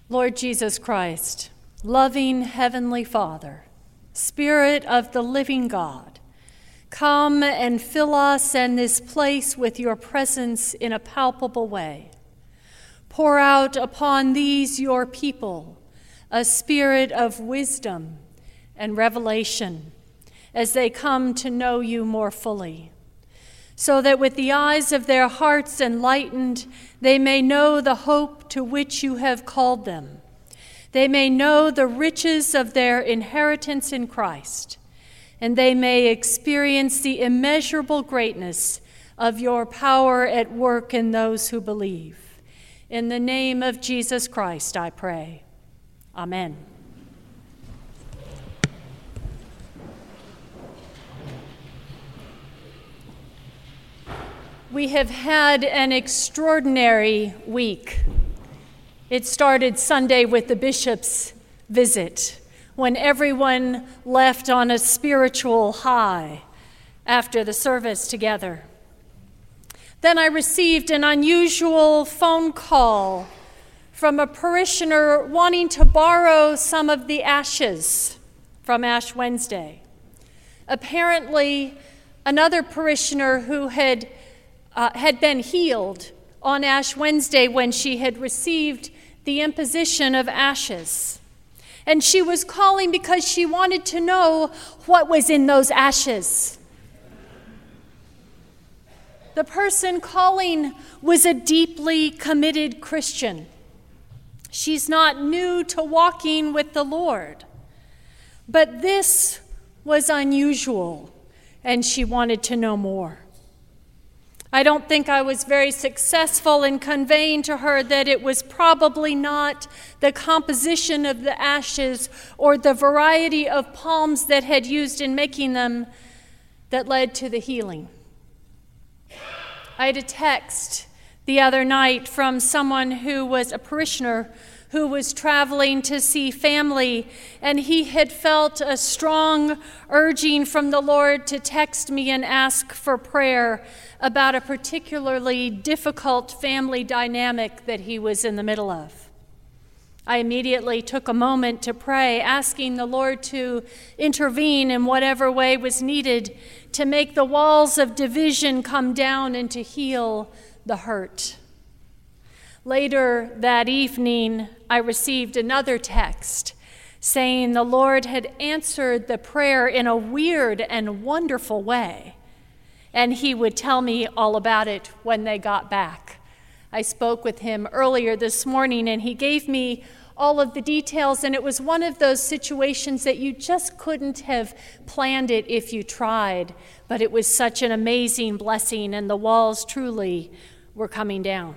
Lord Jesus Christ, loving Heavenly Father, Spirit of the living God, come and fill us and this place with your presence in a palpable way. Pour out upon these your people a spirit of wisdom and revelation as they come to know you more fully, so that with the eyes of their hearts enlightened, they may know the hope to which you have called them. They may know the riches of their inheritance in Christ, and they may experience the immeasurable greatness of your power at work in those who believe. In the name of Jesus Christ, I pray. Amen. We have had an extraordinary week. It started Sunday with the bishop's visit, when everyone left on a spiritual high after the service together. Then I received an unusual phone call from a parishioner wanting to borrow some of the ashes from Ash Wednesday. Apparently, another parishioner who had been healed on Ash Wednesday when she had received the imposition of ashes. And she was calling because she wanted to know what was in those ashes. The person calling was a deeply committed Christian. She's not new to walking with the Lord. But this was unusual, and she wanted to know more. I don't think I was very successful in conveying to her that it was probably not the composition of the ashes or the variety of palms that had used in making them that led to the healing. I had a text the other night from someone who was a parishioner who was traveling to see family, and he had felt a strong urging from the Lord to text me and ask for prayer about a particularly difficult family dynamic that he was in the middle of. I immediately took a moment to pray, asking the Lord to intervene in whatever way was needed to make the walls of division come down and to heal the hurt. Later that evening, I received another text saying the Lord had answered the prayer in a weird and wonderful way, and he would tell me all about it when they got back. I spoke with him earlier this morning, and he gave me all of the details, and it was one of those situations that you just couldn't have planned it if you tried, but it was such an amazing blessing, and the walls truly were coming down.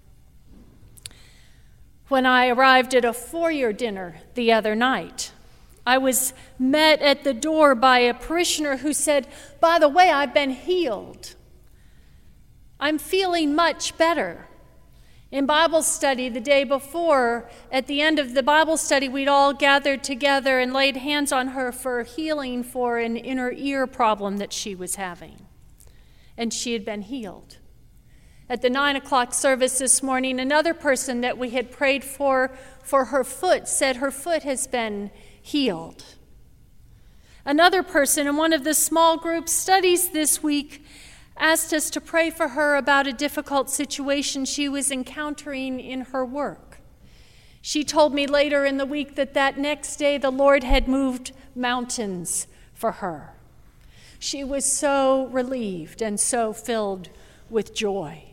When I arrived at a foyer dinner the other night, I was met at the door by a parishioner who said, "By the way, I've been healed. I'm feeling much better." In Bible study the day before, at the end of the Bible study, we'd all gathered together and laid hands on her for healing for an inner ear problem that she was having. And she had been healed. At the 9 o'clock service this morning, another person that we had prayed for her foot said her foot has been healed. Another person in one of the small group studies this week asked us to pray for her about a difficult situation she was encountering in her work. She told me later in the week that next day the Lord had moved mountains for her. She was so relieved and so filled with joy.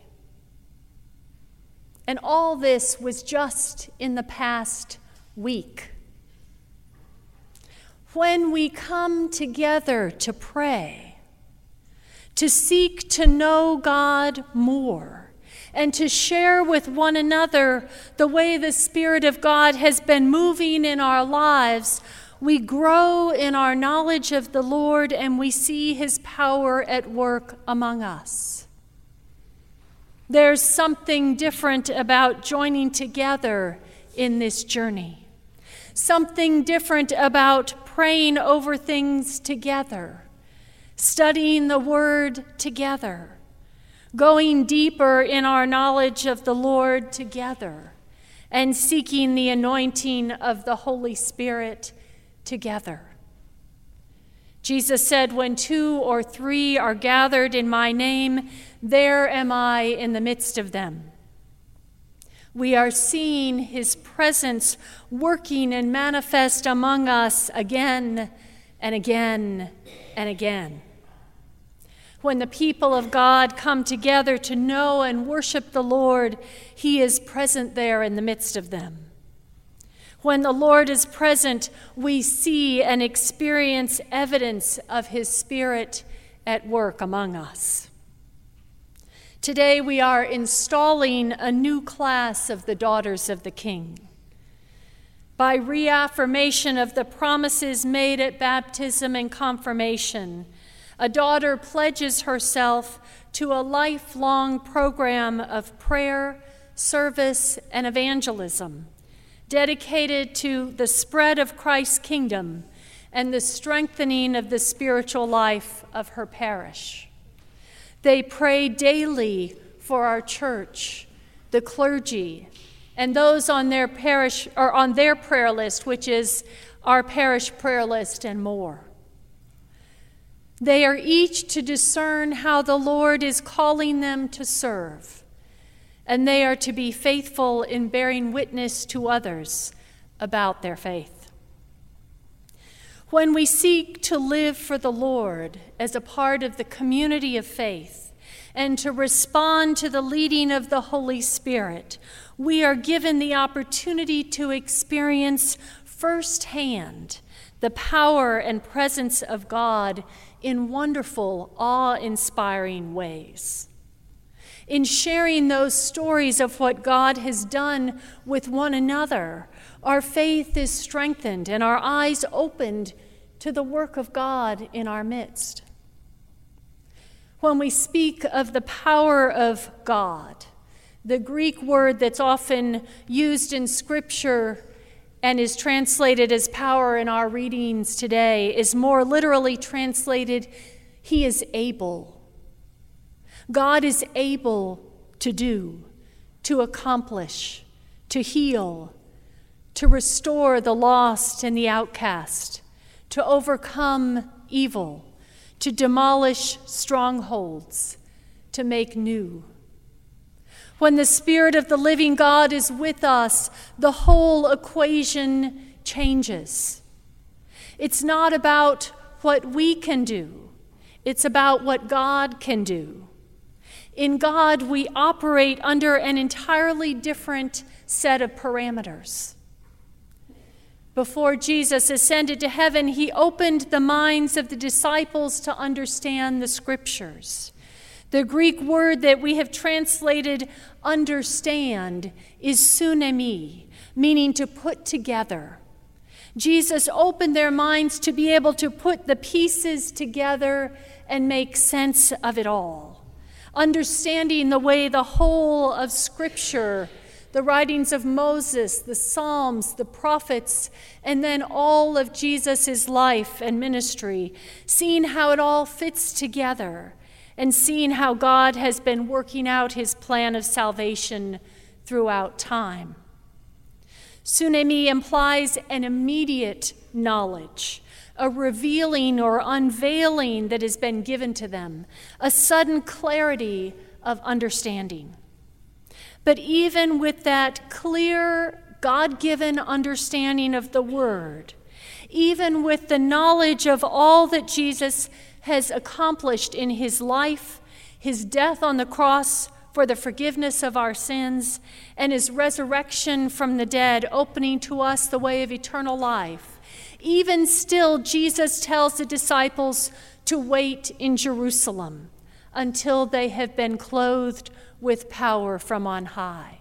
And all this was just in the past week. When we come together to pray, to seek to know God more, and to share with one another the way the Spirit of God has been moving in our lives, we grow in our knowledge of the Lord and we see his power at work among us. There's something different about joining together in this journey. Something different about praying over things together, studying the Word together, going deeper in our knowledge of the Lord together, and seeking the anointing of the Holy Spirit together. Jesus said, when 2 or 3 are gathered in my name, there am I in the midst of them. We are seeing his presence working and manifest among us again and again and again. When the people of God come together to know and worship the Lord, he is present there in the midst of them. When the Lord is present, we see and experience evidence of his Spirit at work among us. Today we are installing a new class of the daughters of the King. By reaffirmation of the promises made at baptism and confirmation, a daughter pledges herself to a lifelong program of prayer, service, and evangelism, dedicated to the spread of Christ's kingdom and the strengthening of the spiritual life of her parish. They pray daily for our church, the clergy, and those on their parish or on their prayer list, which is our parish prayer list, and more. They are each to discern how the Lord is calling them to serve, and they are to be faithful in bearing witness to others about their faith. When we seek to live for the Lord as a part of the community of faith and to respond to the leading of the Holy Spirit, we are given the opportunity to experience firsthand the power and presence of God in wonderful, awe-inspiring ways. In sharing those stories of what God has done with one another, our faith is strengthened and our eyes opened to the work of God in our midst. When we speak of the power of God, the Greek word that's often used in Scripture and is translated as power in our readings today is more literally translated, he is able. God is able to do, to accomplish, to heal, to restore the lost and the outcast, to overcome evil, to demolish strongholds, to make new. When the Spirit of the living God is with us, the whole equation changes. It's not about what we can do. It's about what God can do. In God, we operate under an entirely different set of parameters. Before Jesus ascended to heaven, he opened the minds of the disciples to understand the Scriptures. The Greek word that we have translated understand is sunemi, meaning to put together. Jesus opened their minds to be able to put the pieces together and make sense of it all, understanding the way the whole of Scripture, the writings of Moses, the Psalms, the prophets, and then all of Jesus' life and ministry, seeing how it all fits together and seeing how God has been working out his plan of salvation throughout time. Sunemi implies an immediate knowledge, a revealing or unveiling that has been given to them, a sudden clarity of understanding. But even with that clear, God-given understanding of the Word, even with the knowledge of all that Jesus has accomplished in his life, his death on the cross for the forgiveness of our sins, and his resurrection from the dead, opening to us the way of eternal life, even still, Jesus tells the disciples to wait in Jerusalem until they have been clothed with power from on high.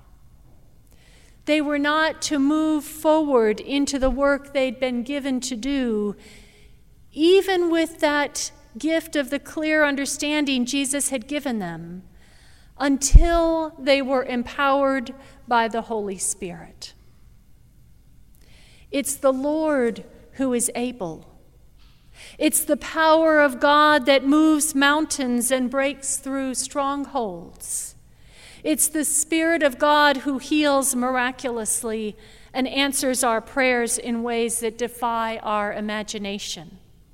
They were not to move forward into the work they'd been given to do, even with that gift of the clear understanding Jesus had given them, until they were empowered by the Holy Spirit. It's the Lord who is able. It's the power of God that moves mountains and breaks through strongholds. It's the Spirit of God who heals miraculously and answers our prayers in ways that defy our imagination.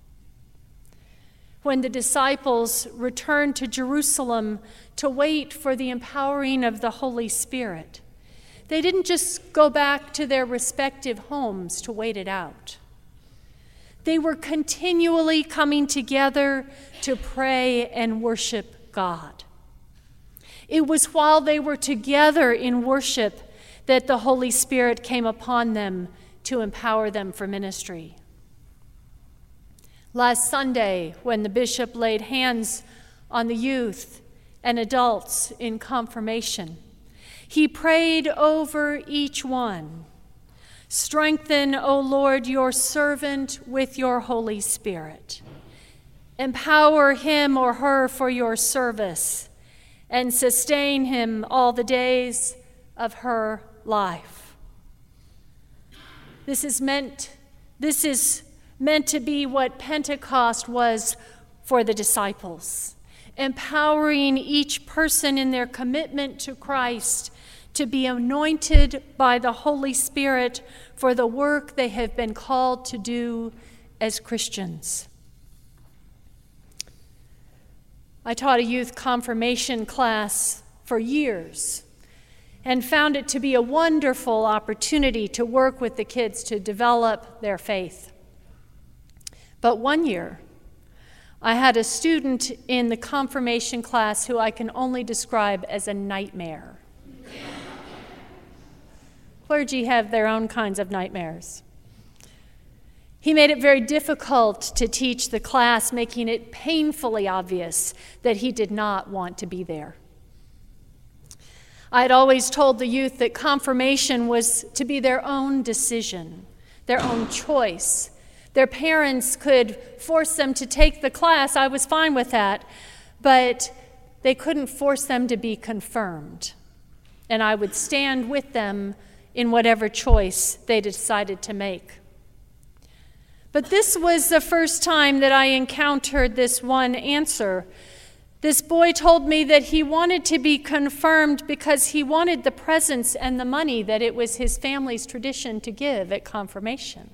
When the disciples returned to Jerusalem to wait for the empowering of the Holy Spirit, they didn't just go back to their respective homes to wait it out. They were continually coming together to pray and worship God. It was while they were together in worship that the Holy Spirit came upon them to empower them for ministry. Last Sunday, when the bishop laid hands on the youth and adults in confirmation, he prayed over each one. Strengthen, O Lord, your servant with your Holy Spirit. Empower him or her for your service and sustain him all the days of her life. This is meant to be what Pentecost was for the disciples, empowering each person in their commitment to Christ to be anointed by the Holy Spirit for the work they have been called to do as Christians. I taught a youth confirmation class for years and found it to be a wonderful opportunity to work with the kids to develop their faith. But one year, I had a student in the confirmation class who I can only describe as a nightmare. Clergy have their own kinds of nightmares. He made it very difficult to teach the class, making it painfully obvious that he did not want to be there. I had always told the youth that confirmation was to be their own decision, their own choice. Their parents could force them to take the class. I was fine with that, but they couldn't force them to be confirmed. And I would stand with them in whatever choice they decided to make. But this was the first time that I encountered this one answer. This boy told me that he wanted to be confirmed because he wanted the presents and the money that it was his family's tradition to give at confirmation.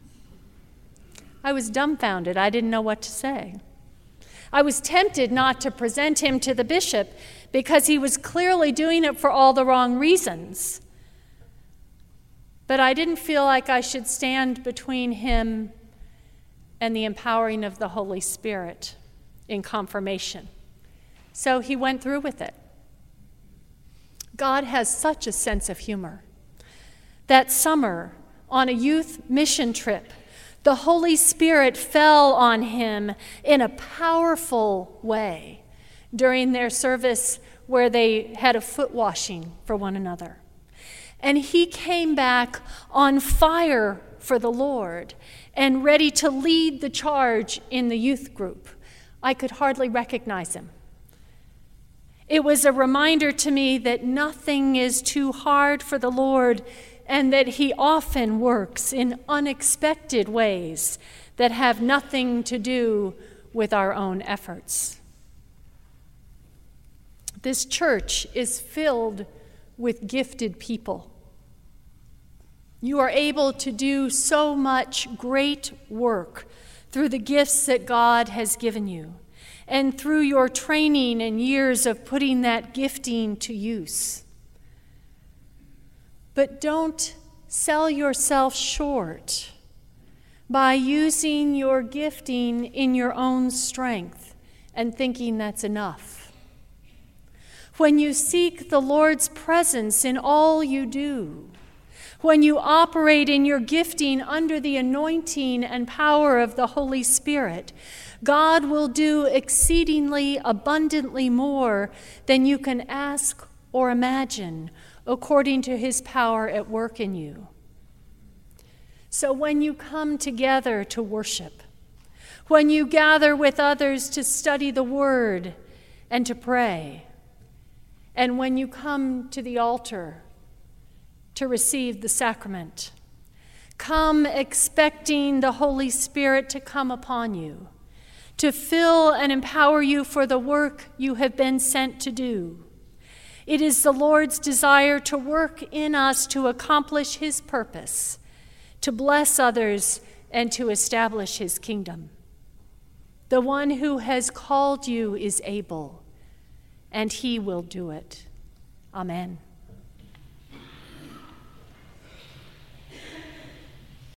I was dumbfounded. I didn't know what to say. I was tempted not to present him to the bishop because he was clearly doing it for all the wrong reasons. But I didn't feel like I should stand between him and the empowering of the Holy Spirit in confirmation. So he went through with it. God has such a sense of humor. That summer, on a youth mission trip, the Holy Spirit fell on him in a powerful way during their service where they had a foot washing for one another. And he came back on fire for the Lord and ready to lead the charge in the youth group. I could hardly recognize him. It was a reminder to me that nothing is too hard for the Lord and that he often works in unexpected ways that have nothing to do with our own efforts. This church is filled with gifted people. You are able to do so much great work through the gifts that God has given you and through your training and years of putting that gifting to use. But don't sell yourself short by using your gifting in your own strength and thinking that's enough. When you seek the Lord's presence in all you do, when you operate in your gifting under the anointing and power of the Holy Spirit, God will do exceedingly abundantly more than you can ask or imagine, according to his power at work in you. So when you come together to worship, when you gather with others to study the word and to pray, and when you come to the altar to receive the sacrament, come expecting the Holy Spirit to come upon you, to fill and empower you for the work you have been sent to do. It is the Lord's desire to work in us to accomplish his purpose, to bless others, and to establish his kingdom. The one who has called you is able, and he will do it. Amen.